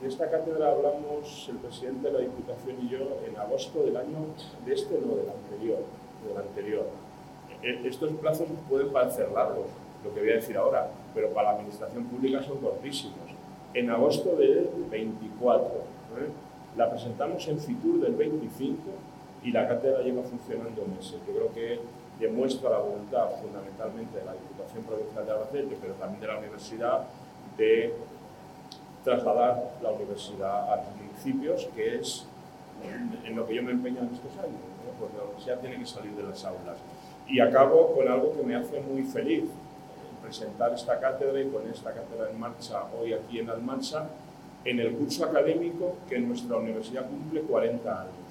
de esta cátedra hablamos el presidente de la Diputación y yo en agosto del año, de este no, del anterior. Estos plazos pueden parecer largos, lo que voy a decir ahora, pero para la administración pública son cortísimos. En agosto del 24, la presentamos en Fitur del 25 y la cátedra lleva funcionando meses. Yo creo que demuestra la voluntad fundamentalmente de la Diputación Provincial de Albacete, pero también de la universidad, de trasladar la universidad a los municipios, que es en lo que yo me empeño en estos años, ¿no? Porque la universidad tiene que salir de las aulas. Y acabo con algo que me hace muy feliz, presentar esta cátedra y poner esta cátedra en marcha hoy aquí en Almansa, en el curso académico que nuestra universidad cumple 40 años.